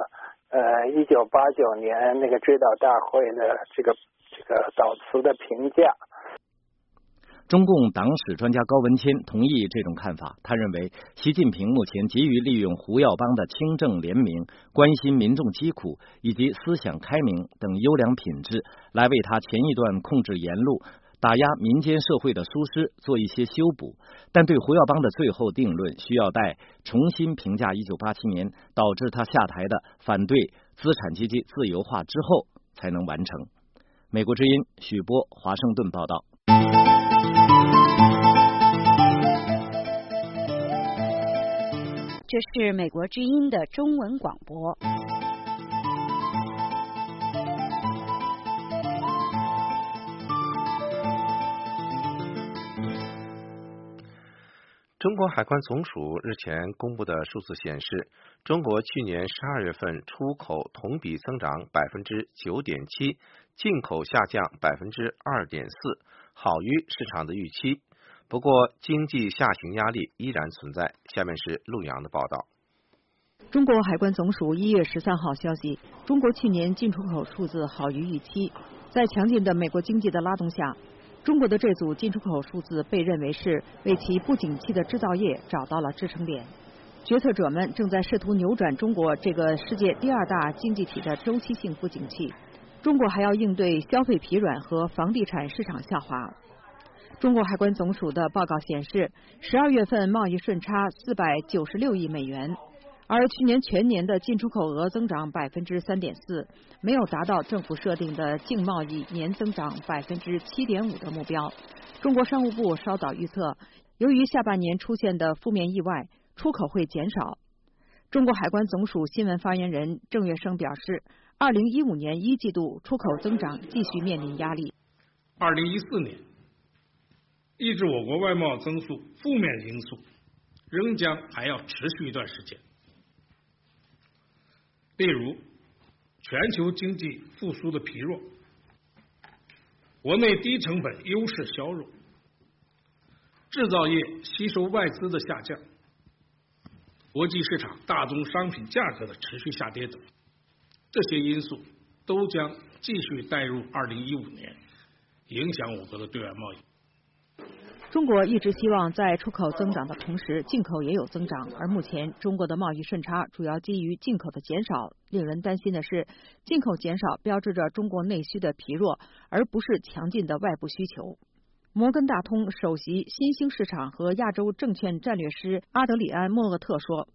1989年追悼大会的这个悼词的评价。 中共党史专家高文谦同意这种看法，他认为习近平目前急于利用胡耀邦的清正廉明、关心民众疾苦以及思想开明等优良品质，来为他前一段控制言路、打压民间社会的疏失做一些修补，但对胡耀邦的最后定论需要待重新评价1987年导致他下台的反对资产阶级自由化之后才能完成。美国之音许波华盛顿报道。 这是美国之音的中文广播。 中国海关总署日前公布的数字显示，中国去年12月份出口同比增长 9.7%， 进口下降 2.4%， 好于市场的预期。不过经济下行压力依然存在。下面是陆洋的报道。 中国海关总署1月13号消息，中国去年进出口数字好于预期，在强劲的美国经济的拉动下，中国的这组进出口数字被认为是为其不景气的制造业找到了支撑点。决策者们正在试图扭转中国这个世界第2大经济体的周期性不景气。中国还要应对消费疲软和房地产市场下滑。中国海关总署的报告显示，12月份贸易顺差496亿美元，而去年全年的进出口额增长 3.4%， 没有达到政府设定的净贸易年增长 7.5% 的目标。中国商务部稍早预测，由于下半年出现的负面意外，出口会减少。中国海关总署新闻发言人郑月生表示，2015年1季度出口增长继续面临压力。 2014年抑制我国外贸增速负面因素仍将还要持续一段时间，例如全球经济复苏的疲弱，国内低成本优势削弱，制造业吸收外资的下降，国际市场大宗商品价格的持续下跌等，这些因素都将继续带入2015年，影响我国的对外贸易。 中国一直希望在出口增长的同时，进口也有增长，而目前中国的贸易顺差主要基于进口的减少。令人担心的是，进口减少标志着中国内需的疲弱，而不是强劲的外部需求。摩根大通首席新兴市场和亚洲证券战略师阿德里安·莫厄特说，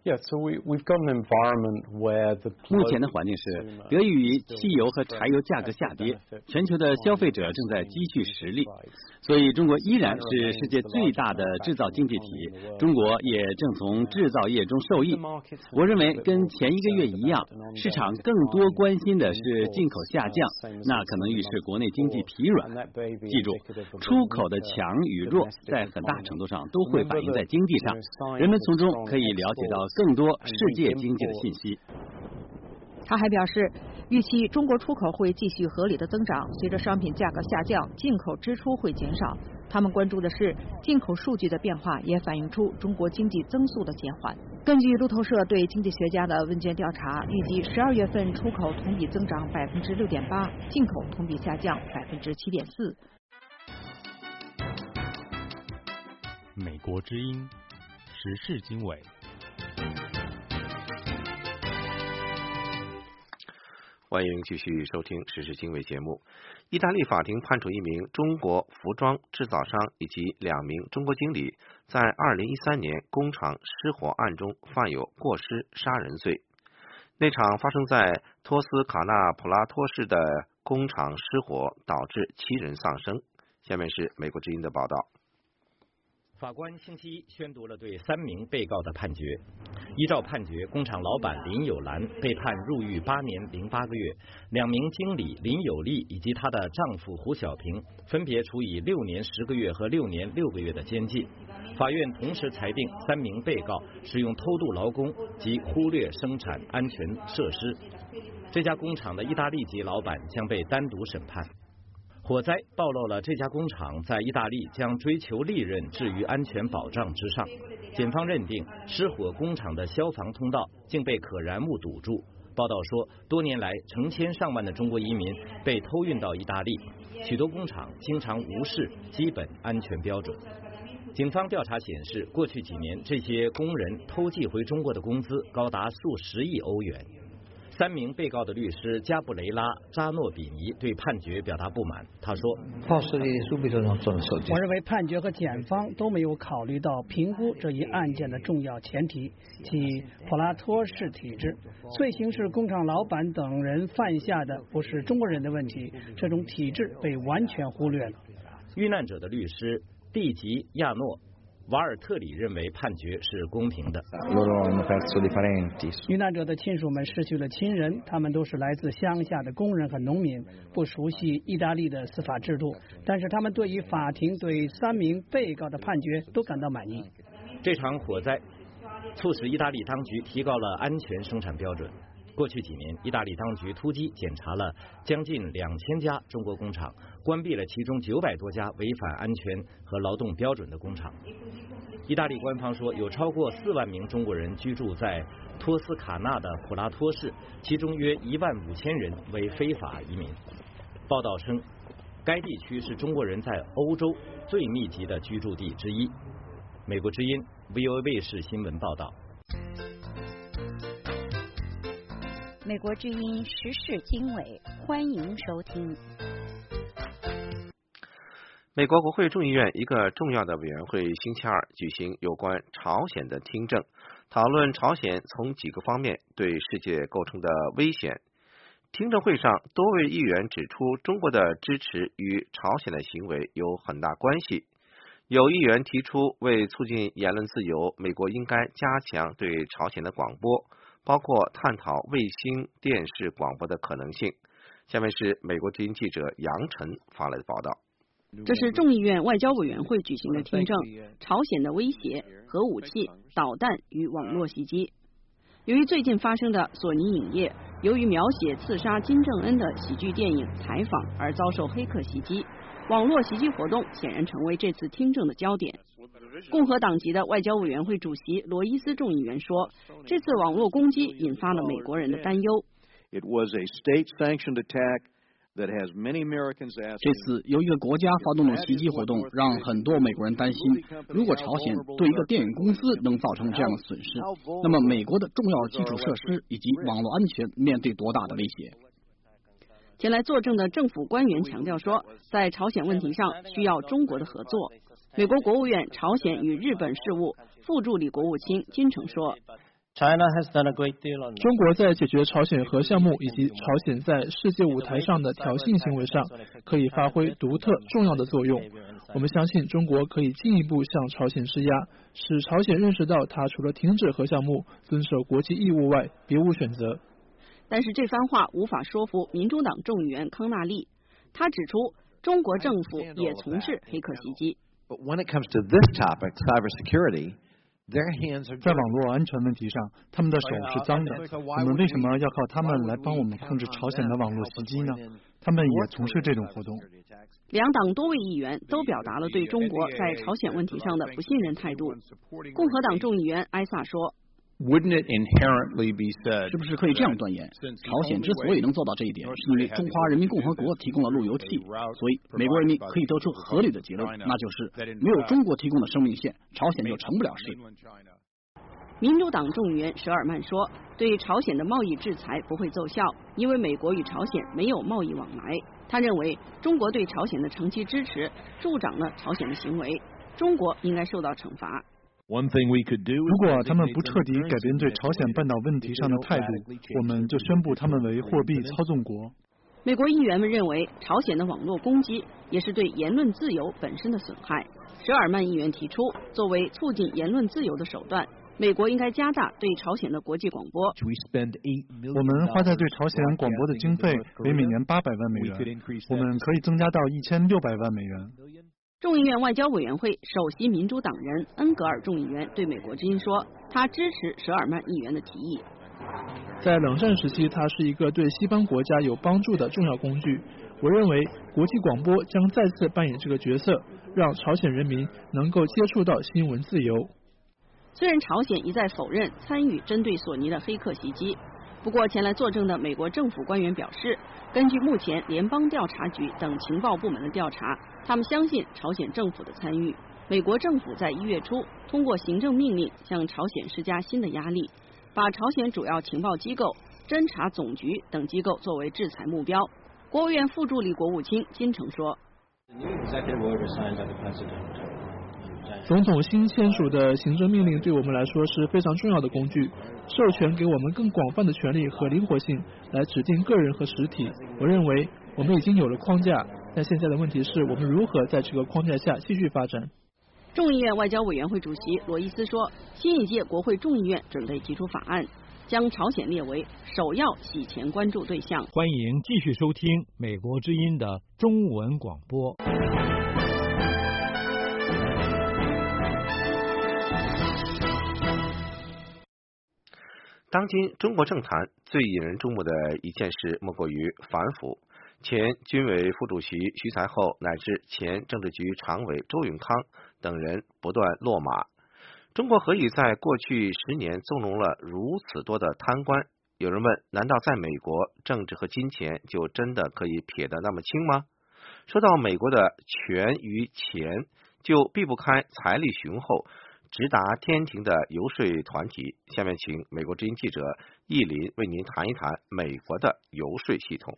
目前的环境是，得益于汽油和柴油价格下跌，全球的消费者正在积蓄实力，所以中国依然是世界最大的制造经济体，中国也正从制造业中受益。我认为跟前1个月一样，市场更多关心的是进口下降，那可能预示国内经济疲软。记住，出口的强与弱在很大程度上都会反映在经济上，人们从中可以了解到更多世界经济的信息。 他还表示，预期中国出口会继续合理的增长，随着商品价格下降，进口支出会减少。他们关注的是进口数据的变化，也反映出中国经济增速的减缓。根据路透社对经济学家的问卷调查，预计12月份出口同比增长 6.8%， 进口同比下降 7.4%。 美国之音时事经纬。 欢迎继续收听时事经纬节目。意大利法庭判处一名中国服装制造商以及2名中国经理在2013年工厂失火案中犯有过失杀人罪。那场发生在托斯卡纳普拉托市的工厂失火导致7人丧生。下面是美国之音的报道。 法官星期一宣读了对3名被告的判决。依照判决，工厂老板林有兰被判入狱8年08个月，2名经理林有利以及她的丈夫胡小平分别处以6年10个月和6年6个月的监禁。法院同时裁定3名被告使用偷渡劳工及忽略生产安全设施。这家工厂的意大利籍老板将被单独审判。火灾暴露了这家工厂在意大利将追求利润置于安全保障之上。检方认定失火工厂的消防通道竟被可燃物堵住， 报道说，多年来成千上万的中国移民被偷运到意大利，许多工厂经常无视基本安全标准。警方调查显示，过去几年这些工人偷寄回中国的工资高达数十亿欧元。3名被告的律师加布雷拉·扎诺比尼对判决表达不满。他说：“ 我认为判决和检方都没有考虑到评估这一案件的重要前提，即普拉托式体制。罪行是工厂老板等人犯下的，不是中国人的问题。这种体制被完全忽略了。” 遇难者的律师蒂吉亚诺瓦尔特里认为判决是公平的。 遇难者的亲属们失去了亲人，他们都是来自乡下的工人和农民，不熟悉意大利的司法制度，但是他们对于法庭对3名被告的判决都感到满意。 这场火灾促使意大利当局提高了安全生产标准。过去几年，意大利当局突击检查了将近2000家中国工厂，关闭了其中900多家违反安全和劳动标准的工厂。意大利官方说，有超过4万名中国人居住在托斯卡纳的普拉托市，其中约15000人为非法移民。报道称，该地区是中国人在欧洲最密集的居住地之一。美国之音 VOA 卫视新闻报道。 美国之音时事经纬，欢迎收听。 美国国会众议院一个重要的委员会星期二举行有关朝鲜的听证，讨论朝鲜从几个方面对世界构成的危险。听证会上，多位议员指出，中国的支持与朝鲜的行为有很大关系。有议员提出，为促进言论自由，美国应该加强对朝鲜的广播，包括探讨卫星电视广播的可能性。下面是美国之音记者杨晨发来的报道。 这是众议院外交委员会举行的听证，朝鲜的威胁、核武器、导弹与网络袭击。由于最近发生的索尼影业由于描写刺杀金正恩的喜剧电影《采访》而遭受黑客袭击，网络袭击活动显然成为这次听证的焦点。共和党籍的外交委员会主席罗伊斯众议员说，这次网络攻击引发了美国人的担忧。 这次由一个国家发动的袭击活动，让很多美国人担心，如果朝鲜对一个电影公司能造成这样的损失，那么美国的重要基础设施以及网络安全面对多大的威胁。 前来作证的政府官员强调说，在朝鲜问题上需要中国的合作。美国国务院朝鲜与日本事务副助理国务卿金城说， 中国在解决朝鲜核项目以及朝鲜在世界舞台上的挑衅行为上，可以发挥独特重要的作用。我们相信中国可以进一步向朝鲜施压，使朝鲜认识到它除了停止核项目、遵守国际义务外，别无选择。 但是这番话无法说服民主党众议员康纳利，他指出中国政府也从事黑客袭击。 在网络安全问题上，他们的手是脏的。我们为什么要靠他们来帮我们控制朝鲜的网络袭击呢？他们也从事这种活动。 两党多位议员都表达了对中国在朝鲜问题上的不信任态度。共和党众议员埃萨说， 是不是可以这样断言，朝鲜之所以能做到这一点，是因为中华人民共和国提供了路由器，所以美国人民可以得出合理的结论，那就是没有中国提供的生命线，朝鲜就成不了事。 民主党众议员舍尔曼说，对朝鲜的贸易制裁不会奏效，因为美国与朝鲜没有贸易往来。他认为中国对朝鲜的长期支持助长了朝鲜的行为，中国应该受到惩罚。 如果他们不彻底改变对朝鲜半岛问题上的态度，我们就宣布他们为货币操纵国。 美国议员们认为，朝鲜的网络攻击也是对言论自由本身的损害。舍尔曼议员提出，作为促进言论自由的手段，美国应该加大对朝鲜的国际广播。 我们花在对朝鲜广播的经费为每年800万美元，我们可以增加到1600万美元。 众议院外交委员会首席民主党人恩格尔众议员对美国之音说，他支持舍尔曼议员的提议。 在冷战时期，它是一个对西方国家有帮助的重要工具。我认为国际广播将再次扮演这个角色，让朝鲜人民能够接触到新闻自由。 虽然朝鲜一再否认参与针对索尼的黑客袭击， 不过，前来作证的美国政府官员表示，根据目前联邦调查局等情报部门的调查，他们相信朝鲜政府的参与。美国政府在1月初通过行政命令向朝鲜施加新的压力，把朝鲜主要情报机构、侦察总局等机构作为制裁目标。国务院副助理国务卿金城说， 总统新签署的行政命令对我们来说是非常重要的工具，授权给我们更广泛的权利和灵活性来指定个人和实体。我认为我们已经有了框架，但现在的问题是我们如何在这个框架下继续发展。 众议院外交委员会主席罗伊斯说，新一届国会众议院准备提出法案，将朝鲜列为首要洗钱关注对象。 欢迎继续收听美国之音的中文广播。 当今中国政坛最引人注目的一件事，莫过于反腐。前军委副主席徐才厚乃至前政治局常委周永康等人不断落马。中国何以在过去10年纵容了如此多的贪官？有人问，难道在美国政治和金钱就真的可以撇得那么清吗？说到美国的权与钱，就避不开财力雄厚、直达天庭的游说团体。下面请美国之音记者易林为您谈一谈美国的游说系统。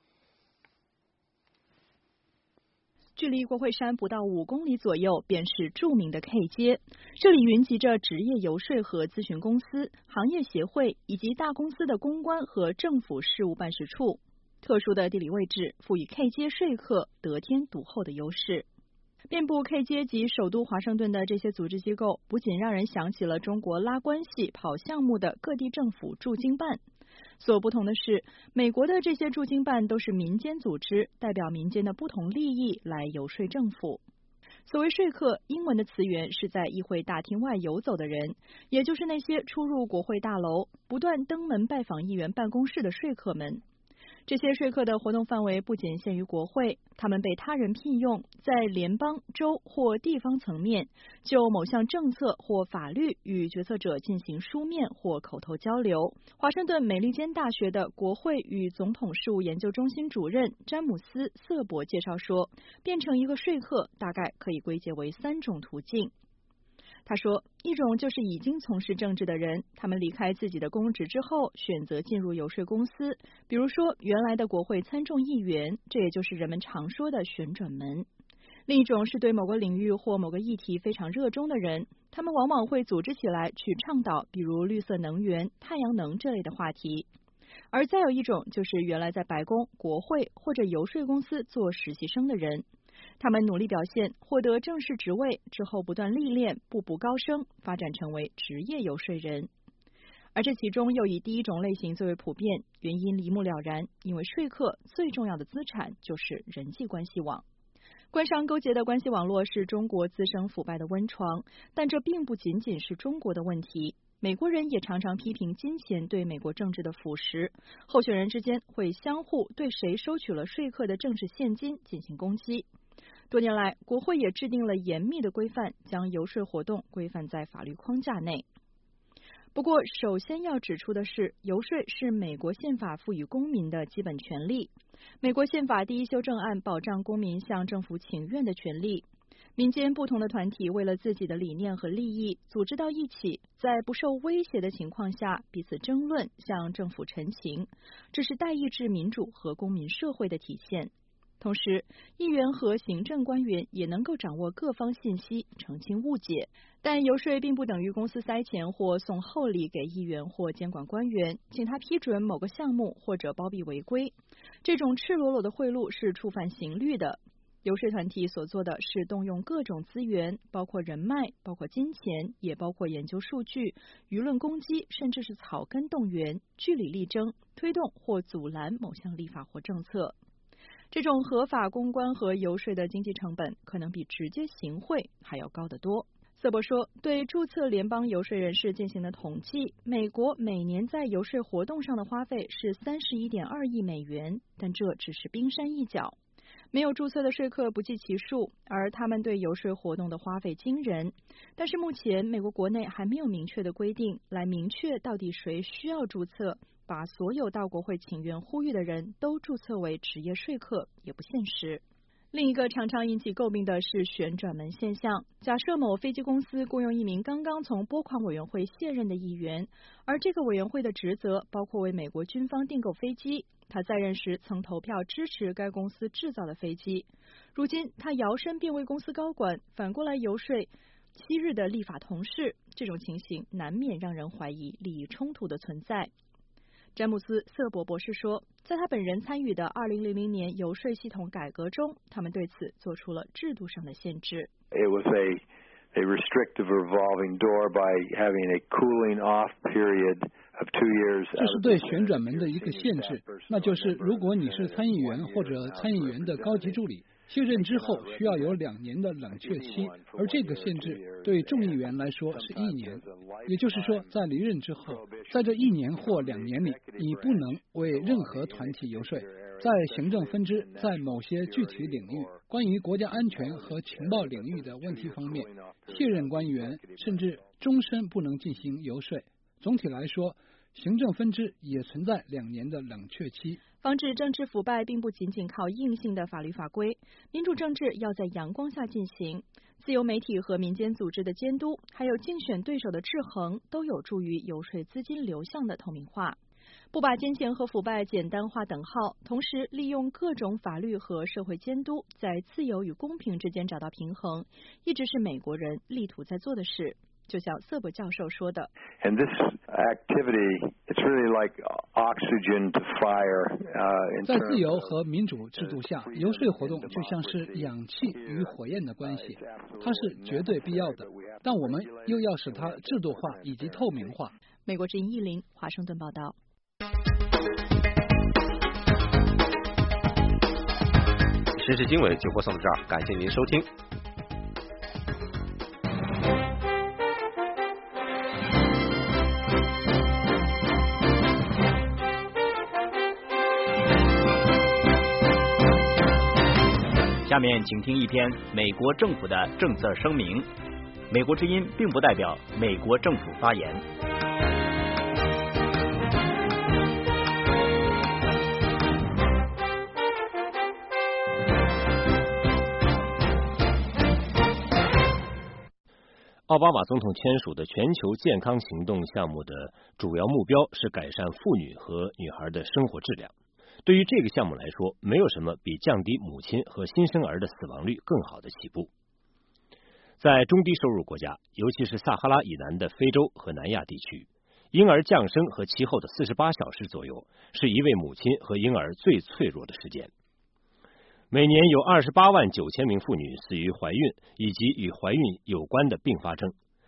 距离国会山不到5公里左右，便是著名的 K 街。这里云集着职业游说和咨询公司、行业协会以及大公司的公关和政府事务办事处。特殊的地理位置赋予 K 街说客得天独厚的优势。遍布 K 街及首都华盛顿的这些组织机构，不仅让人想起了中国拉关系、跑项目的各地政府驻京办。所不同的是，美国的这些驻京办都是民间组织，代表民间的不同利益来游说政府。所谓说客，英文的词源是在议会大厅外游走的人，也就是那些出入国会大楼、不断登门拜访议员办公室的说客们。这些说客的活动范围不仅限于国会，他们被他人聘用，在联邦、州或地方层面就某项政策或法律与决策者进行书面或口头交流。华盛顿美利坚大学的国会与总统事务研究中心主任詹姆斯·瑟伯介绍说，变成一个说客大概可以归结为3种途径。他说，一种就是已经从事政治的人，他们离开自己的公职之后，选择进入游说公司，比如说原来的国会参众议员，这也就是人们常说的旋转门。另一种是对某个领域或某个议题非常热衷的人，他们往往会组织起来去倡导比如绿色能源、太阳能这类的话题。而再有一种就是原来在白宫、国会或者游说公司做实习生的人，他们努力表现，获得正式职位之后，不断历练，步步高升，发展成为职业游说人。而这其中又以第一种类型最为普遍，原因一目了然，因为说客最重要的资产就是人际关系网。官商勾结的关系网络是中国滋生腐败的温床，但这并不仅仅是中国的问题。美国人也常常批评金钱对美国政治的腐蚀，候选人之间会相互对谁收取了说客的政治现金进行攻击。多年来，国会也制定了严密的规范，将游说活动规范在法律框架内。不过，首先要指出的是，游说是美国宪法赋予公民的基本权利。美国宪法第1修正案保障公民向政府请愿的权利。民间不同的团体为了自己的理念和利益，组织到一起，在不受威胁的情况下彼此争论，向政府陈情，这是代议制民主和公民社会的体现。同时，议员和行政官员也能够掌握各方信息，澄清误解。但游说并不等于公司塞钱或送厚礼给议员或监管官员，请他批准某个项目或者包庇违规。这种赤裸裸的贿赂是触犯刑律的。游说团体所做的是动用各种资源，包括人脉，包括金钱，也包括研究数据、舆论攻击，甚至是草根动员、据理力争，推动或阻拦某项立法或政策。这种合法公关和游说的经济成本可能比直接行贿还要高得多。瑟伯说，对注册联邦游说人士进行的统计，美国每年在游说活动上的花费是31.2亿美元，但这只是冰山一角。没有注册的说客不计其数，而他们对游说活动的花费惊人。但是目前美国国内还没有明确的规定来明确到底谁需要注册， 把所有到国会请愿呼吁的人都注册为职业说客也不现实。另一个常常引起诟病的是旋转门现象。假设某飞机公司雇佣一名刚刚从拨款委员会卸任的议员，而这个委员会的职责包括为美国军方订购飞机，他在任时曾投票支持该公司制造的飞机，如今他摇身变为公司高管，反过来游说昔日的立法同事，这种情形难免让人怀疑利益冲突的存在。詹姆斯·瑟伯博士说，在他本人参与的2000年游说系统改革中，他们对此做出了制度上的限制。 It was a restrictive revolving door by having a cooling off period of 2 years. 这是对旋转门的一个限制，那就是如果你是参议员或者参议员的高级助理，卸任之后需要有2年的冷却期，而这个限制对众议员来说是1年。也就是说，在离任之后，在这1年或2年里，你不能为任何团体游说。在行政分支，在某些具体领域，关于国家安全和情报领域的问题方面，卸任官员甚至终身不能进行游说。总体来说，行政分支也存在2年的冷却期。 防止政治腐败并不仅仅靠硬性的法律法规，民主政治要在阳光下进行。自由媒体和民间组织的监督，还有竞选对手的制衡，都有助于游说资金流向的透明化。不把奸钱和腐败简单划等号，同时利用各种法律和社会监督，在自由与公平之间找到平衡，一直是美国人力图在做的事。就像瑟伯教授说的 And this activity, it's really like oxygen to fire. 在自由和民主制度下，游说活动就像是氧气与火焰的关系，它是绝对必要的，但我们又要使它制度化以及透明化。 美国之音10华盛顿报道。 时事经纬就播送到这儿，感谢您收听。 下面请听一篇美国政府的政策声明。美国之音并不代表美国政府发言。 奥巴马总统签署的全球健康行动项目的主要目标是改善妇女和女孩的生活质量。对于这个项目来说，没有什么比降低母亲和新生儿的死亡率更好的起步。在中低收入国家，尤其是撒哈拉以南的非洲和南亚地区，婴儿降生和其后的48小时左右是一位母亲和婴儿最脆弱的时间。每年有28万9千名妇女死于怀孕以及与怀孕有关的并发症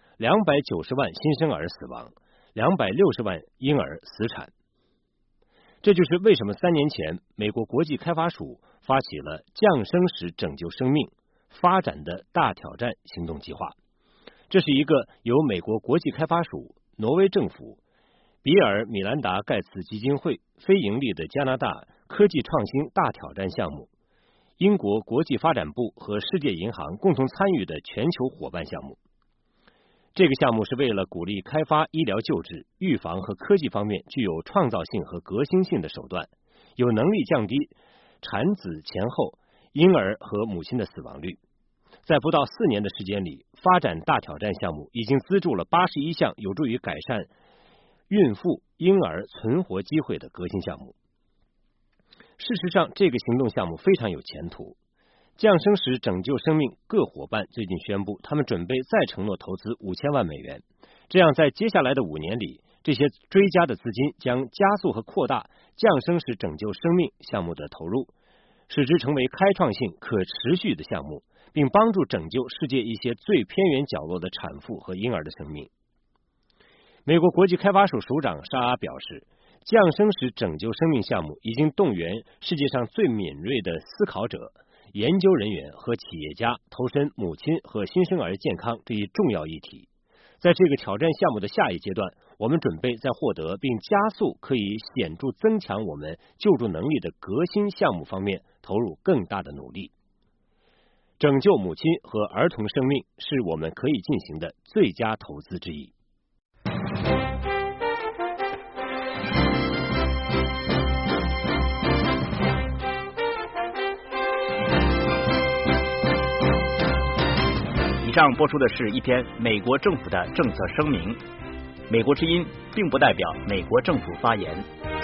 ，290万新生儿死亡，260万婴儿死产。这就是为什么3年前美国国际开发署发起了降生时拯救生命发展的大挑战行动计划。这是一个由美国国际开发署、挪威政府、比尔·米兰达·盖茨基金会非盈利的加拿大科技创新大挑战项目，英国国际发展部和世界银行共同参与的全球伙伴项目。这个项目是为了鼓励开发医疗救治、预防和科技方面具有创造性和革新性的手段，有能力降低产子前后婴儿和母亲的死亡率。在不到4年的时间里，发展大挑战项目已经资助了81项有助于改善孕妇、婴儿存活机会的革新项目。事实上，这个行动项目非常有前途。降生时拯救生命各伙伴最近宣布，他们准备再承诺投资5000万美元，这样在接下来的5年里，这些追加的资金将加速和扩大降生时拯救生命项目的投入，使之成为开创性、可持续的项目，并帮助拯救世界一些最偏远角落的产妇和婴儿的生命。美国国际开发署署长沙阿表示，降生时拯救生命项目已经动员世界上最敏锐的思考者、研究人员和企业家投身母亲和新生儿健康这一重要议题。在这个挑战项目的下一阶段，我们准备在获得并加速可以显著增强我们救助能力的革新项目方面投入更大的努力。拯救母亲和儿童生命是我们可以进行的最佳投资之一。 上播出的是一篇美国政府的政策声明。美国之音并不代表美国政府发言。